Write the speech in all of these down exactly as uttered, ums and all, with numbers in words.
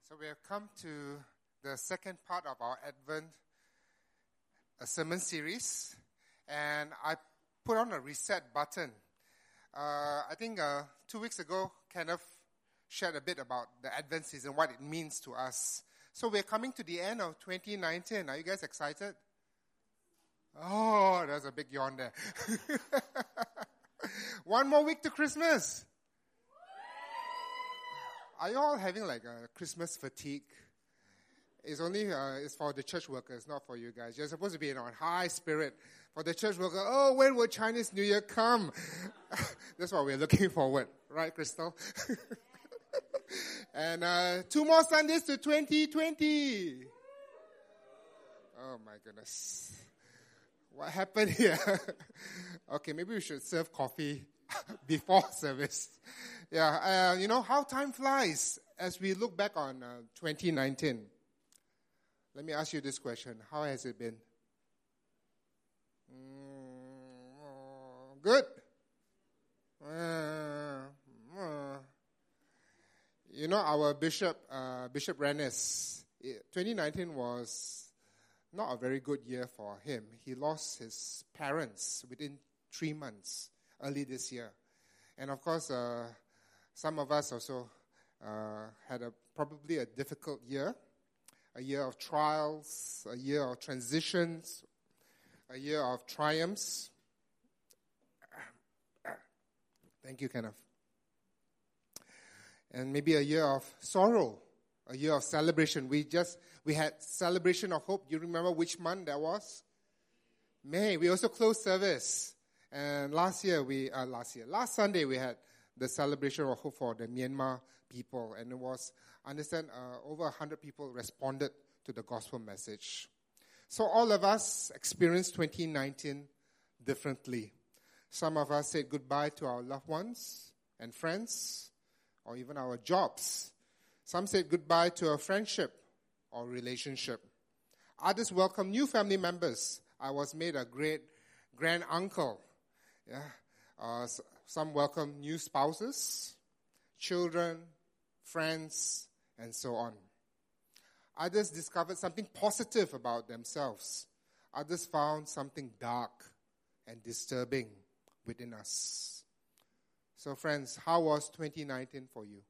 So we have come to the second part of our Advent a sermon series, and I put on a reset button. Uh, I think uh, two weeks ago, Kenneth shared a bit about the Advent season, what it means to us. So we're coming to the end of twenty nineteen. Are you guys excited? Oh, there's a big yawn there. One more week to Christmas. Are you all having like a Christmas fatigue? It's only uh, it's for the church workers, not for you guys. You're supposed to be in on high spirit. For the church worker, oh, when will Chinese New Year come? That's what we're looking forward, right, Crystal? And uh, two more Sundays to twenty twenty. Oh my goodness. What happened here? Okay, maybe we should serve coffee before service. Yeah, uh, you know, how time flies as we look back on uh, twenty nineteen. Let me ask you this question. How has it been? Mm, good? Uh, uh. You know, our Bishop, uh, Bishop Rennes, twenty nineteen was not a very good year for him. He lost his parents within three months early this year. And of course, uh, some of us also uh, had a probably a difficult year, a year of trials, a year of transitions, a year of triumphs. Thank you, Kenneth. And maybe a year of sorrow, a year of celebration. We just, we had Celebration of Hope. You remember which month that was? May. We also closed service. And last year, we, uh, last year, last Sunday, we had the Celebration of Hope for the Myanmar people. And it was, I understand, uh, over one hundred people responded to the gospel message. So all of us experienced twenty nineteen differently. Some of us said goodbye to our loved ones and friends, or even our jobs. Some said goodbye to a friendship or relationship. Others welcomed new family members. I was made a great grand uncle. Yeah. Uh, some welcomed new spouses, children, friends, and so on. Others discovered something positive about themselves. Others found something dark and disturbing within us. So friends, how was twenty nineteen for you?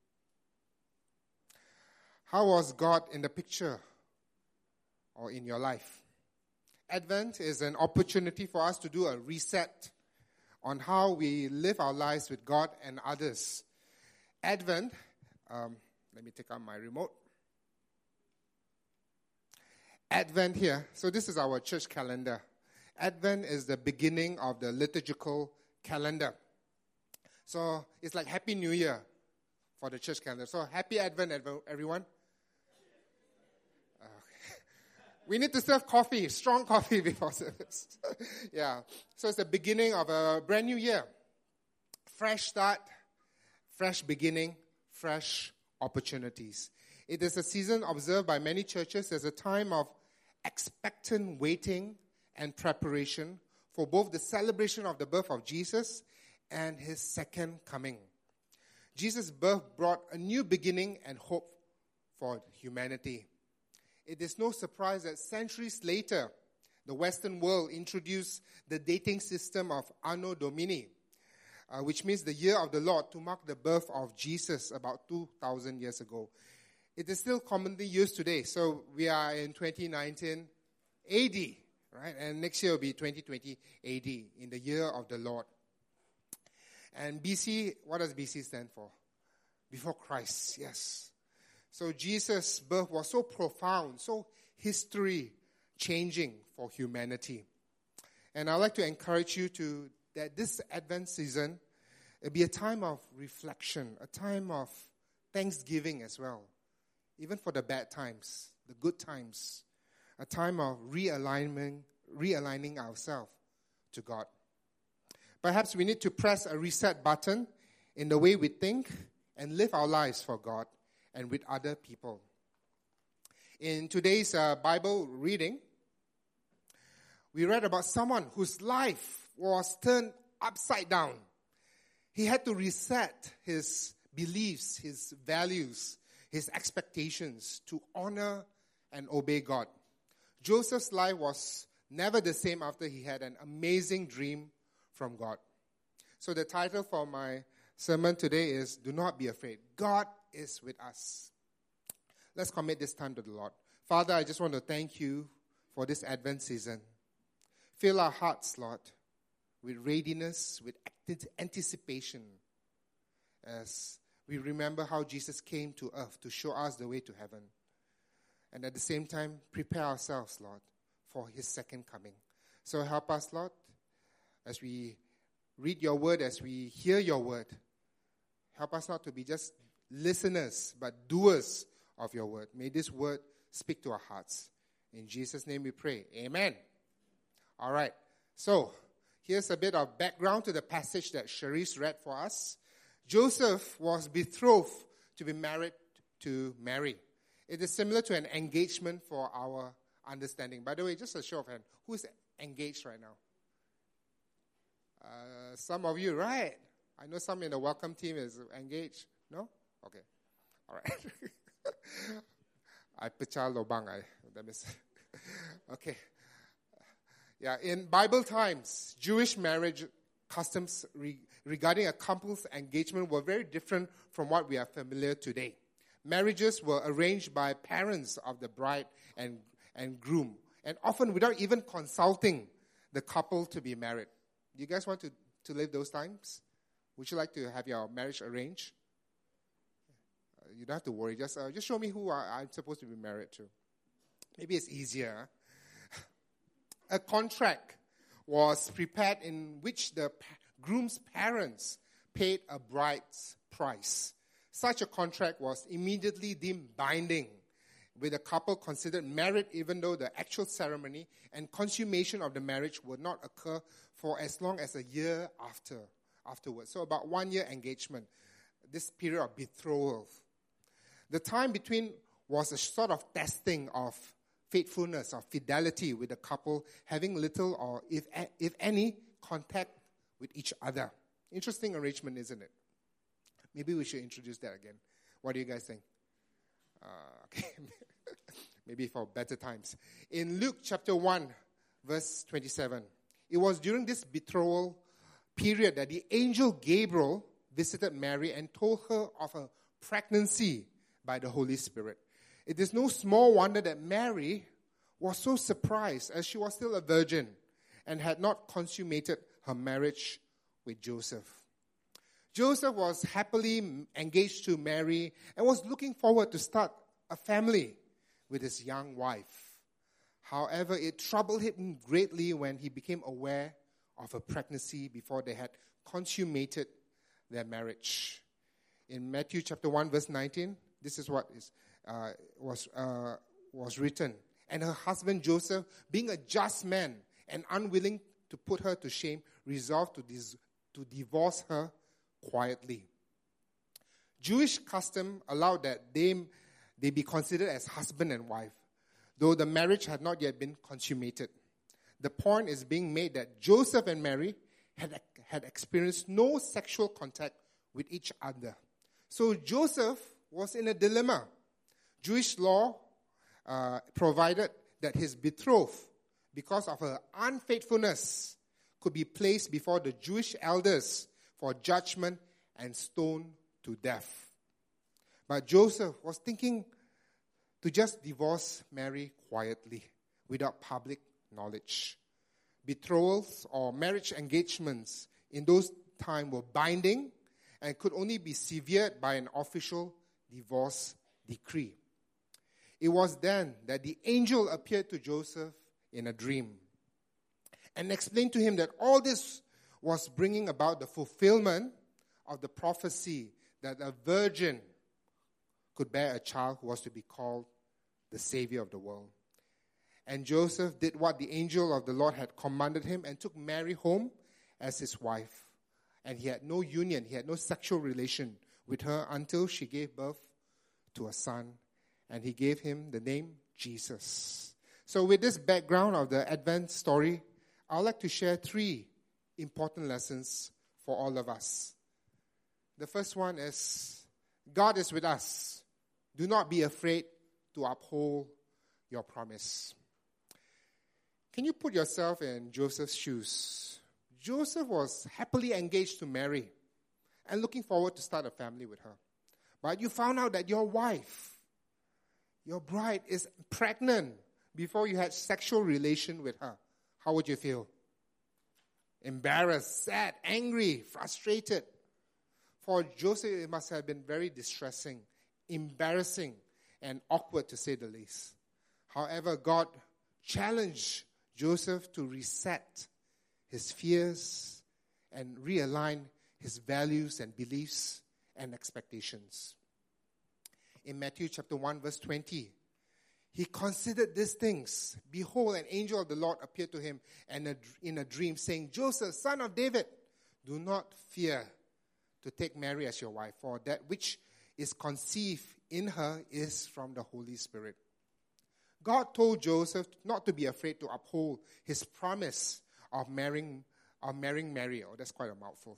How was God in the picture or in your life? Advent is an opportunity for us to do a reset on how we live our lives with God and others. Advent, um, let me take out my remote. Advent here, so this is our church calendar. Advent is the beginning of the liturgical calendar. So it's like Happy New Year for the church calendar. So Happy Advent, everyone. Okay. We need to serve coffee, strong coffee before service. Yeah. So it's the beginning of a brand new year. Fresh start, fresh beginning, fresh opportunities. It is a season observed by many churches as a time of expectant waiting and preparation for both the celebration of the birth of Jesus and his second coming. Jesus' birth brought a new beginning and hope for humanity. It is no surprise that centuries later, the Western world introduced the dating system of Anno Domini, uh, which means the year of the Lord, to mark the birth of Jesus about two thousand years ago. It is still commonly used today. So we are in twenty nineteen A D, right? And next year will be twenty twenty A D, in the year of the Lord. And B C, what does B C stand for? Before Christ, yes. So Jesus' birth was so profound, so history-changing for humanity. And I'd like to encourage you to, that this Advent season, it'll be a time of reflection, a time of thanksgiving as well. Even for the bad times, the good times. A time of realigning, realigning ourselves to God. Perhaps we need to press a reset button in the way we think and live our lives for God and with other people. In today's uh, Bible reading, we read about someone whose life was turned upside down. He had to reset his beliefs, his values, his expectations to honor and obey God. Joseph's life was never the same after he had an amazing dream from God. So the title for my sermon today is, Do Not Be Afraid. God is with us. Let's commit this time to the Lord. Father, I just want to thank you for this Advent season. Fill our hearts, Lord, with readiness, with anticipation, as we remember how Jesus came to earth to show us the way to heaven. And at the same time, prepare ourselves, Lord, for his second coming. So help us, Lord, as we read your word, as we hear your word. Help us not to be just listeners, but doers of your word. May this word speak to our hearts. In Jesus' name we pray. Amen. All right. So, here's a bit of background to the passage that Cherise read for us. Joseph was betrothed to be married to Mary. It is similar to an engagement for our understanding. By the way, just a show of hands, who is engaged right now? Uh, some of you, right? I know some in the welcome team is engaged. No? Okay. All right. I pecah lobang. I, that means, okay. Yeah, in Bible times, Jewish marriage customs re- regarding a couple's engagement were very different from what we are familiar today. Marriages were arranged by parents of the bride and, and groom, and often without even consulting the couple to be married. Do you guys want to, to live those times? Would you like to have your marriage arranged? Uh, you don't have to worry. Just, uh, just show me who I, I'm supposed to be married to. Maybe it's easier. A contract was prepared in which the pa- groom's parents paid a bride's price. Such a contract was immediately deemed binding, with the couple considered married even though the actual ceremony and consummation of the marriage would not occur for as long as a year after afterwards. So about one year engagement, this period of betrothal. The time between was a sort of testing of faithfulness or fidelity with the couple, having little or if if any contact with each other. Interesting arrangement, isn't it? Maybe we should introduce that again. What do you guys think? Uh, okay, maybe for better times. In Luke chapter one, verse twenty-seven, it was during this betrothal period that the angel Gabriel visited Mary and told her of her pregnancy by the Holy Spirit. It is no small wonder that Mary was so surprised, as she was still a virgin and had not consummated her marriage with Joseph. Joseph was happily engaged to Mary and was looking forward to start a family with his young wife. However, it troubled him greatly when he became aware of her pregnancy before they had consummated their marriage. In Matthew chapter one, verse nineteen, this is what is uh, was uh, was written. And her husband Joseph, being a just man and unwilling to put her to shame, resolved to, dis- to divorce her quietly. Jewish custom allowed that they, they be considered as husband and wife, though the marriage had not yet been consummated. The point is being made that Joseph and Mary had, had experienced no sexual contact with each other. So Joseph was in a dilemma. Jewish law uh, provided that his betrothed, because of her unfaithfulness, could be placed before the Jewish elders for judgment and stoned to death. But Joseph was thinking to just divorce Mary quietly, without public knowledge. Betrothals or marriage engagements in those times were binding and could only be severed by an official divorce decree. It was then that the angel appeared to Joseph in a dream and explained to him that all this was bringing about the fulfillment of the prophecy that a virgin could bear a child who was to be called the Savior of the world. And Joseph did what the angel of the Lord had commanded him and took Mary home as his wife. And he had no union, he had no sexual relation with her until she gave birth to a son. And he gave him the name Jesus. So with this background of the Advent story, I would like to share three important lessons for all of us. The first one is, God is with us Do not be afraid to uphold your promise. Can you put yourself in Joseph's shoes? Joseph was happily engaged to Mary and looking forward to start a family with her. But you found out that your wife, your bride, is pregnant before you had sexual relation with her. How would you feel? Embarrassed, sad, angry, frustrated. For Joseph, it must have been very distressing, embarrassing, and awkward to say the least. However, God challenged Joseph to reset his fears and realign his values and beliefs and expectations. In Matthew chapter one, verse twenty, he considered these things. Behold, an angel of the Lord appeared to him and in a dream, saying, Joseph, son of David, do not fear to take Mary as your wife, for that which is conceived in her is from the Holy Spirit. God told Joseph not to be afraid to uphold his promise of marrying, of marrying Mary. Oh, that's quite a mouthful.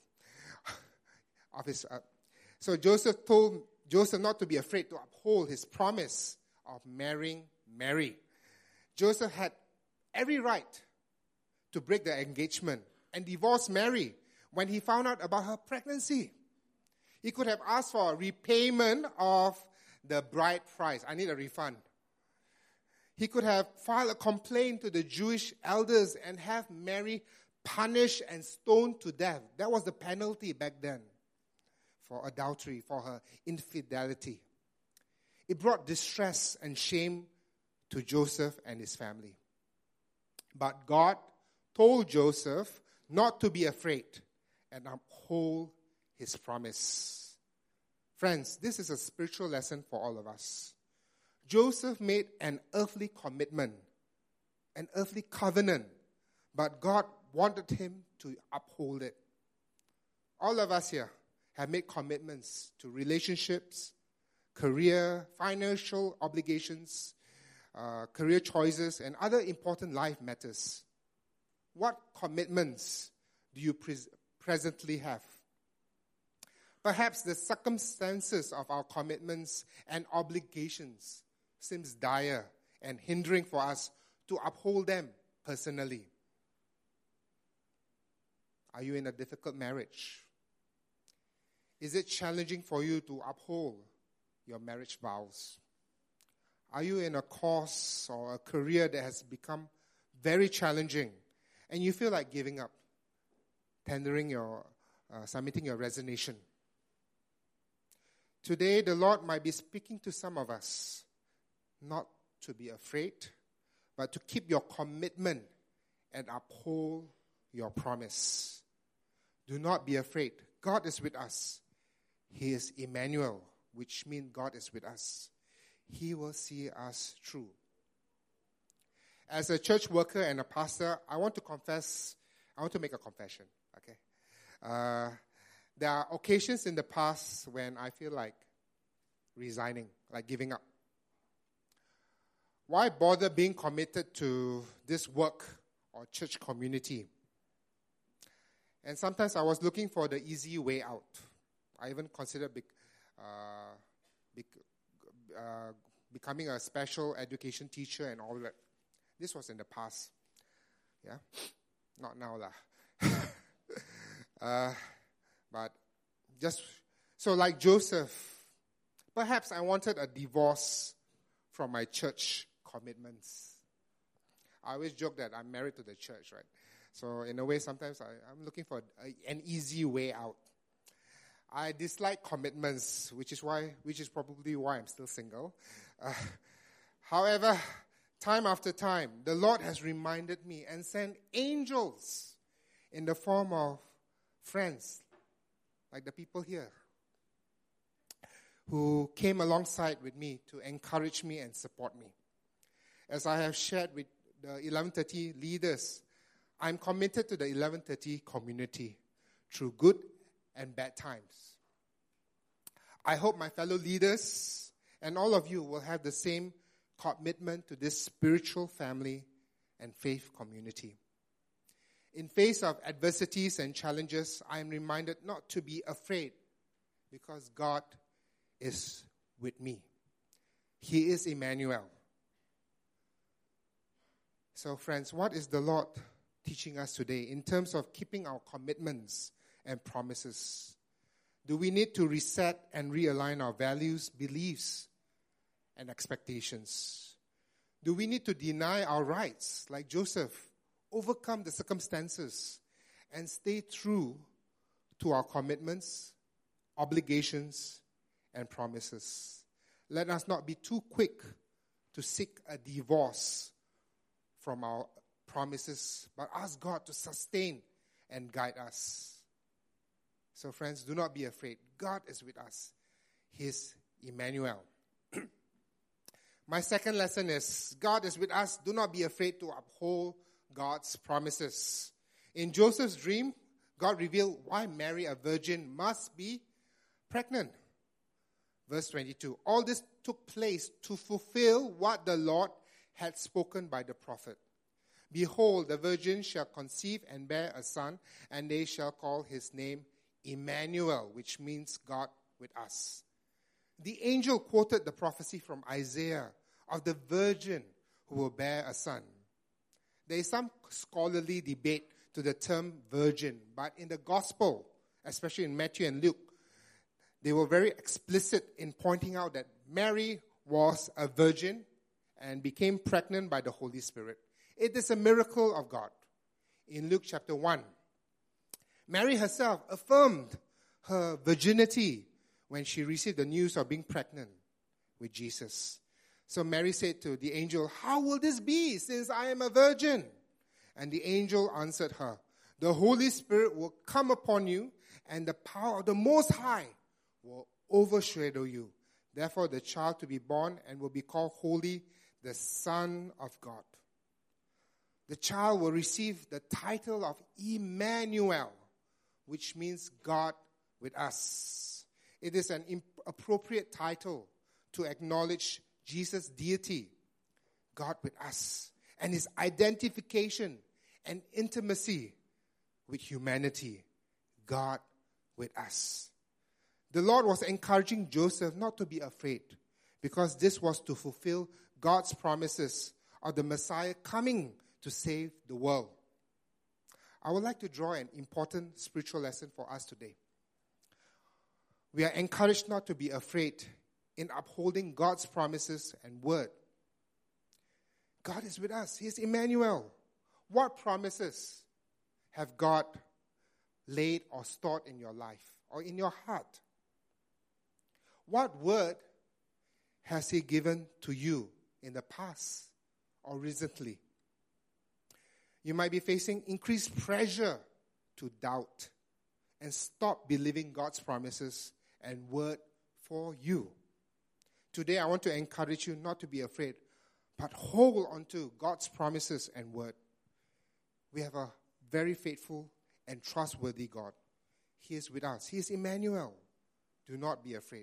of his, uh, so Joseph told Joseph not to be afraid to uphold his promise of marrying Mary. Joseph had every right to break the engagement and divorce Mary when he found out about her pregnancy. He could have asked for a repayment of the bride price. I need a refund. He could have filed a complaint to the Jewish elders and have Mary punished and stoned to death. That was the penalty back then for adultery, for her infidelity. It brought distress and shame to Joseph and his family. But God told Joseph not to be afraid and uphold his promise. Friends, this is a spiritual lesson for all of us. Joseph made an earthly commitment, an earthly covenant, but God wanted him to uphold it. All of us here have made commitments to relationships, career, financial obligations, uh, career choices, and other important life matters. What commitments do you pre- presently have? Perhaps the circumstances of our commitments and obligations seems dire and hindering for us to uphold them personally. Are you in a difficult marriage? Is it challenging for you to uphold your marriage vows? Are you in a course or a career that has become very challenging and you feel like giving up, tendering your, uh, submitting your resignation? Today, the Lord might be speaking to some of us, not to be afraid, but to keep your commitment and uphold your promise. Do not be afraid. God is with us. He is Emmanuel, which means God is with us. He will see us through. As a church worker and a pastor, I want to confess, I want to make a confession, okay? Uh, there are occasions in the past when I feel like resigning, like giving up. Why bother being committed to this work or church community? And sometimes I was looking for the easy way out. I even considered bec- uh, bec- uh, becoming a special education teacher and all that. This was in the past. Yeah? Not now lah. uh, but just, so like Joseph, perhaps I wanted a divorce from my church commitments. I always joke that I'm married to the church, right? So in a way, sometimes I, I'm looking for a, an easy way out. I dislike commitments, which is why, which is probably why I'm still single. Uh, however, time after time, the Lord has reminded me and sent angels in the form of friends, like the people here, who came alongside with me to encourage me and support me. As I have shared with the eleven thirty leaders, I'm committed to the eleven thirty community through good and bad times. I hope my fellow leaders and all of you will have the same commitment to this spiritual family and faith community. In face of adversities and challenges, I am reminded not to be afraid because God is with me. He is Emmanuel. So friends, what is the Lord teaching us today in terms of keeping our commitments and promises? Do we need to reset and realign our values, beliefs, and expectations? Do we need to deny our rights, like Joseph, overcome the circumstances, and stay true to our commitments, obligations, and promises? Let us not be too quick to seek a divorce from our promises, but ask God to sustain and guide us. So friends, do not be afraid. God is with us. He is Emmanuel. My second lesson is, God is with us. Do not be afraid to uphold God's promises. In Joseph's dream, God revealed why Mary, a virgin, must be pregnant. Verse twenty-two, all this took place to fulfill what the Lord had spoken by the prophet. Behold, the virgin shall conceive and bear a son, and they shall call his name Emmanuel, which means God with us. The angel quoted the prophecy from Isaiah of the virgin who will bear a son. There is some scholarly debate to the term virgin, but in the gospel, especially in Matthew and Luke, they were very explicit in pointing out that Mary was a virgin and became pregnant by the Holy Spirit. It is a miracle of God. In Luke chapter one, Mary herself affirmed her virginity when she received the news of being pregnant with Jesus. So Mary said to the angel, "How will this be, since I am a virgin?" And the angel answered her, "The Holy Spirit will come upon you, and the power of the Most High will overshadow you. Therefore, the child to be born and will be called Holy, the Son of God. The child will receive the title of Emmanuel, which means God with us. It is an imp- appropriate title to acknowledge Jesus' deity, God with us, and his identification and intimacy with humanity, God with us. The Lord was encouraging Joseph not to be afraid, because this was to fulfill God's promises of the Messiah coming to save the world. I would like to draw an important spiritual lesson for us today. We are encouraged not to be afraid in upholding God's promises and word. God is with us. He is Emmanuel. What promises have God laid or stored in your life or in your heart? What word has he given to you in the past or recently? You might be facing increased pressure to doubt and stop believing God's promises and word for you. Today, I want to encourage you not to be afraid, but hold on to God's promises and word. We have a very faithful and trustworthy God. He is with us. He is Emmanuel. Do not be afraid.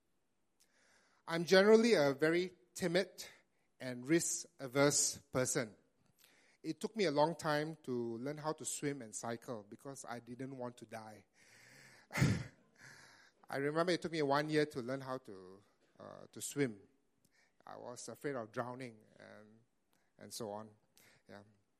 I'm generally a very timid and risk-averse person. It took me a long time to learn how to swim and cycle because I didn't want to die. I remember it took me one year to learn how to uh, to swim. I was afraid of drowning and and so on. Yeah.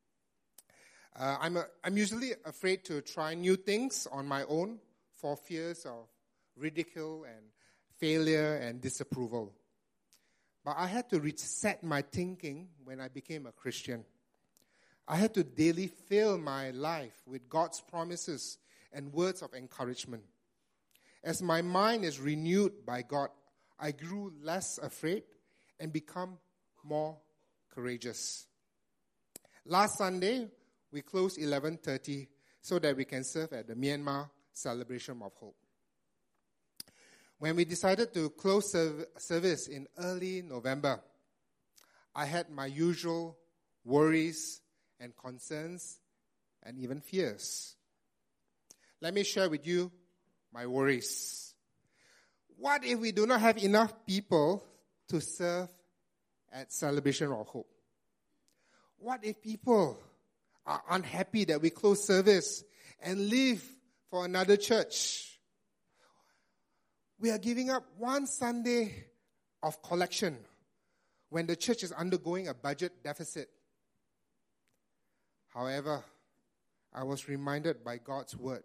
Uh, I'm a, I'm usually afraid to try new things on my own for fears of ridicule and failure and disapproval. But I had to reset my thinking when I became a Christian. I had to daily fill my life with God's promises and words of encouragement. As my mind is renewed by God, I grew less afraid and become more courageous. Last Sunday, we closed eleven thirty so that we can serve at the Myanmar Celebration of Hope. When we decided to close serv- service in early November, I had my usual worries and concerns and even fears. Let me share with you my worries. What if we do not have enough people to serve at Celebration of Hope? What if people are unhappy that we close service and leave for another church? We are giving up one Sunday of collection when the church is undergoing a budget deficit. However, I was reminded by God's word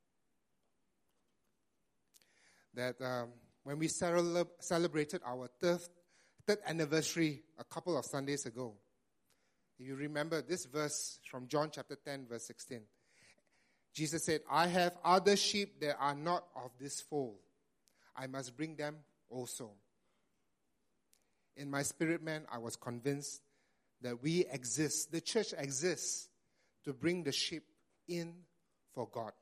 that um, when we cele- celebrated our third, third anniversary a couple of Sundays ago, if you remember this verse from John chapter ten, verse sixteen, Jesus said, I have other sheep that are not of this fold. I must bring them also. In my spirit man, I was convinced that we exist, the church exists, to bring the sheep in for God.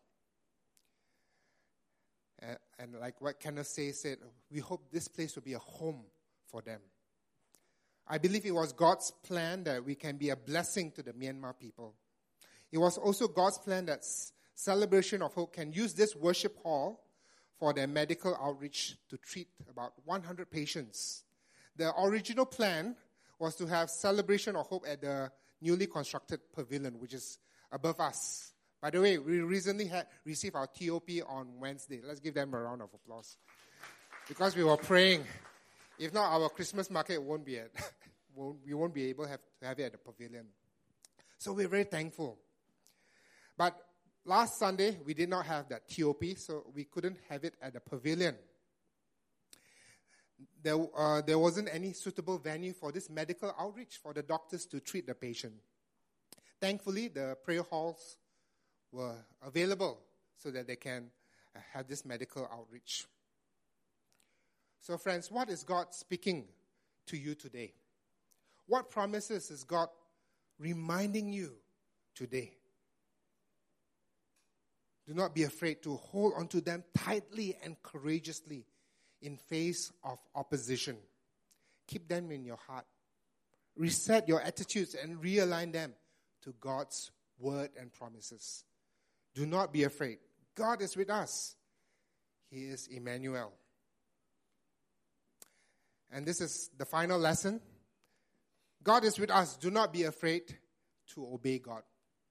Uh, and like what Kenneth Say said, we hope this place will be a home for them. I believe it was God's plan that we can be a blessing to the Myanmar people. It was also God's plan that Celebration of Hope can use this worship hall for their medical outreach to treat about one hundred patients. The original plan was to have Celebration of Hope at the newly constructed pavilion, which is above us. By the way, we recently had received our T O P on Wednesday. Let's give them a round of applause. Because we were praying. If not, our Christmas market won't be at, won't, we won't be able have, to have it at the pavilion. So we're very thankful. But last Sunday, we did not have that T O P, so we couldn't have it at the pavilion. There, uh, there wasn't any suitable venue for this medical outreach for the doctors to treat the patient. Thankfully, the prayer halls were available so that they can uh, have this medical outreach. So friends, what is God speaking to you today? What promises is God reminding you today? Do not be afraid to hold onto them tightly and courageously in face of opposition. Keep them in your heart. Reset your attitudes and realign them to God's word and promises. Do not be afraid. God is with us. He is Emmanuel. And this is the final lesson. God is with us. Do not be afraid to obey God.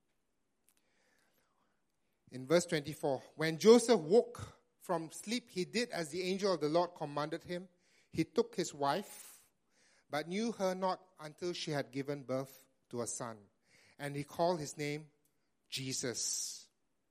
In verse twenty-four, when Joseph woke from sleep, he did as the angel of the Lord commanded him. He took his wife, but knew her not until she had given birth to a son. And he called his name Jesus.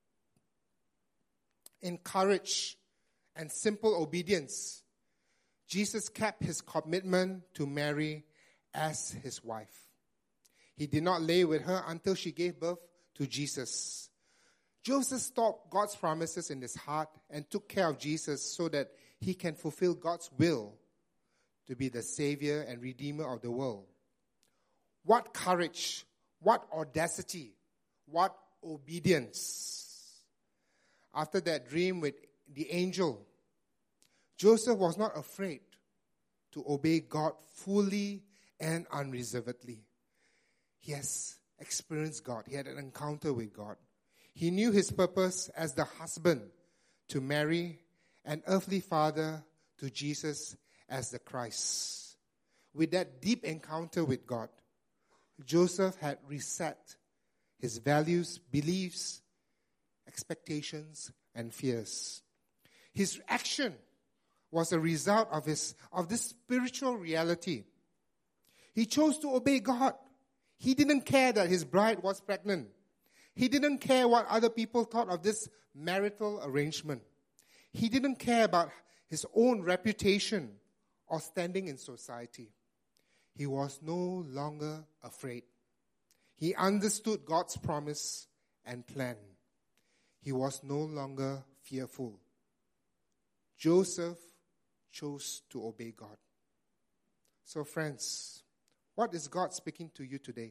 In courage and simple obedience, Jesus kept his commitment to Mary as his wife. He did not lay with her until she gave birth to Jesus. Joseph stored God's promises in his heart and took care of Jesus so that he can fulfill God's will to be the Savior and Redeemer of the world. What courage, what audacity, what obedience. After that dream with the angel, Joseph was not afraid to obey God fully and unreservedly. He has experienced God. He had an encounter with God. He knew his purpose as the husband to Mary, an earthly father to Jesus as the Christ. With that deep encounter with God, Joseph had reset his values, beliefs, expectations, and fears. His action was a result of his of this spiritual reality. He chose to obey God. He didn't care that his bride was pregnant. He didn't care what other people thought of this marital arrangement. He didn't care about his own reputation or standing in society. He was no longer afraid. He understood God's promise and plan. He was no longer fearful. Joseph chose to obey God. So friends, what is God speaking to you today?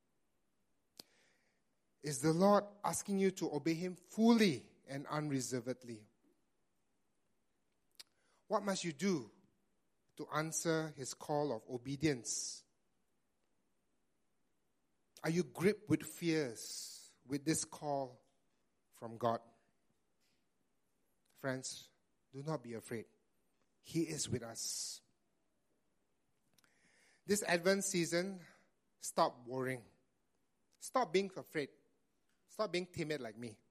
Is the Lord asking you to obey him fully and unreservedly? What must you do to answer his call of obedience? Are you gripped with fears with this call from God? Friends, do not be afraid. He is with us. This Advent season, stop worrying. Stop being afraid. Stop being timid like me.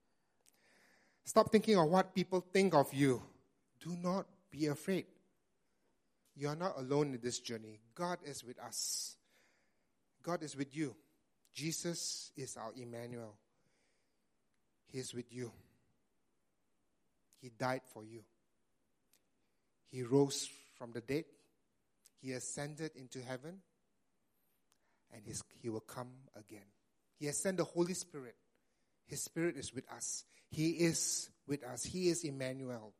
Stop thinking of what people think of you. Do not be afraid. You are not alone in this journey. God is with us. God is with you. Jesus is our Emmanuel. He is with you. He died for you. He rose from the dead. He ascended into heaven. And his, he will come again. He has sent the Holy Spirit. His Spirit is with us. He is with us. He is Emmanuel.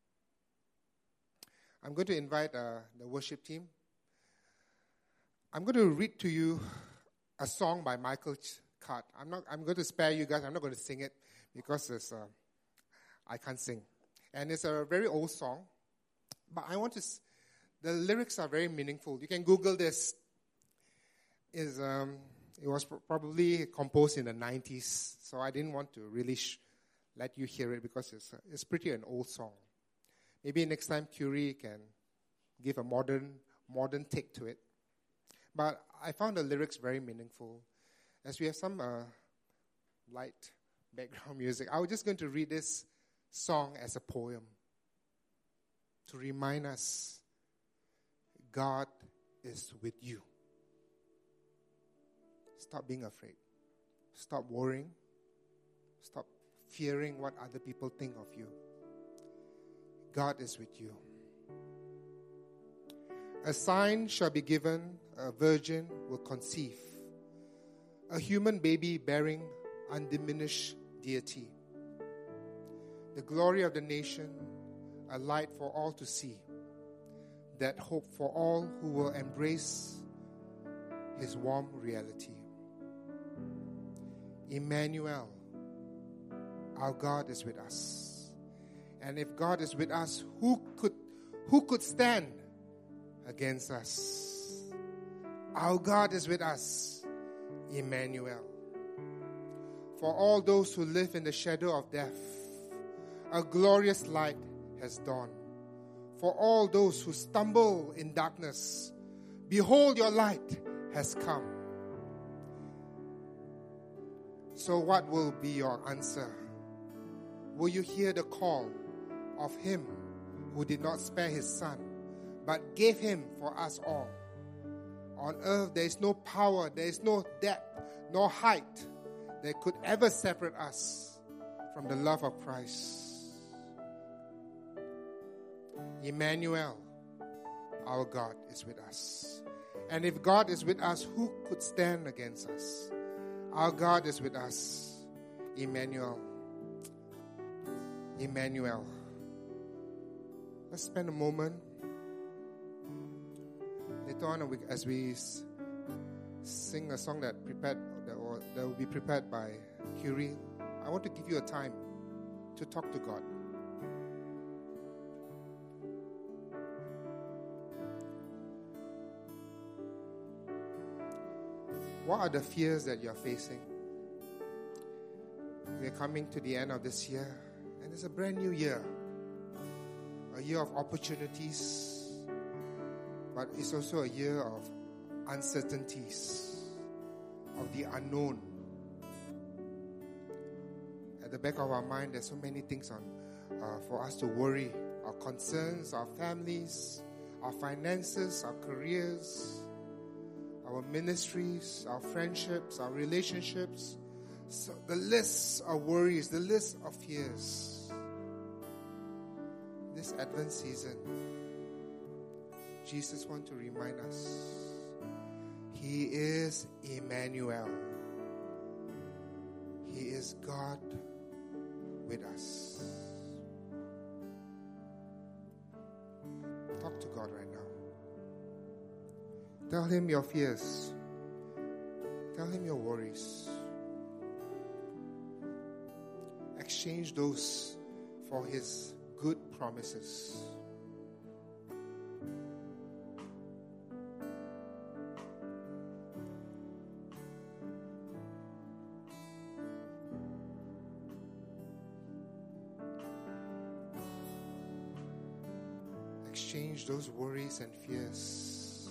I'm going to invite uh, the worship team. I'm going to read to you a song by Michael Card. I'm not. I'm going to spare you guys. I'm not going to sing it because it's, uh, I can't sing. And it's a very old song. But I want to... S- the lyrics are very meaningful. You can Google this. Is um, It was pr- probably composed in the nineties. So I didn't want to really sh- let you hear it because it's, uh, it's pretty an old song. Maybe next time Curie can give a modern modern take to it. But I found the lyrics very meaningful. As we have some uh, light background music, I was just going to read this song as a poem to remind us God is with you. Stop being afraid. Stop worrying. Stop fearing what other people think of you. God is with you. A sign shall be given, a virgin will conceive, a human baby bearing undiminished deity. The glory of the nation, a light for all to see, that hope for all who will embrace his warm reality. Emmanuel, our God is with us. And if God is with us, who could who could stand against us? Our God is with us, Emmanuel. For all those who live in the shadow of death, a glorious light has dawned. For all those who stumble in darkness, behold, your light has come. So what will be your answer? Will you hear the call of him who did not spare his son, but gave him for us all? On earth there is no power, there is no depth, nor height that could ever separate us from the love of Christ. Emmanuel, our God, is with us. And if God is with us, who could stand against us? Our God is with us. Emmanuel. Emmanuel. Let's spend a moment. Later on, as we sing a song that prepared that will, that will be prepared by Curie, I want to give you a time to talk to God. What are the fears that you're facing? We're coming to the end of this year, and it's a brand new year. A year of opportunities, but it's also a year of uncertainties, of the unknown. At the back of our mind, there's so many things on uh, for us to worry. Our concerns, our families, our finances, our careers, our ministries, our friendships, our relationships. So the list of worries, the list of fears. This Advent season, Jesus wants to remind us, He is Emmanuel. He is God with us. Talk to God right now. Tell Him your fears. Tell Him your worries. Exchange those for His good promises. Exchange those worries and fears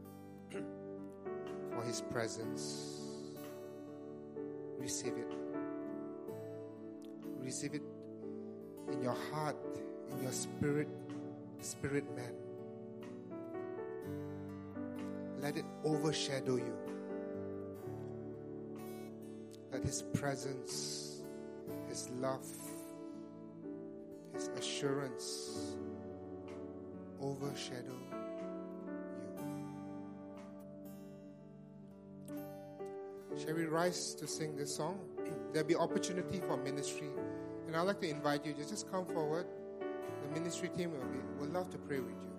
for His presence. Receive it. Receive it in your heart, in your spirit, spirit man. let it overshadow you. Let His presence, His love, His assurance overshadow you. Shall we rise to sing this song? There'll be opportunity for ministry. And I'd like to invite you to just come forward. The ministry team will, be, will love to pray with you.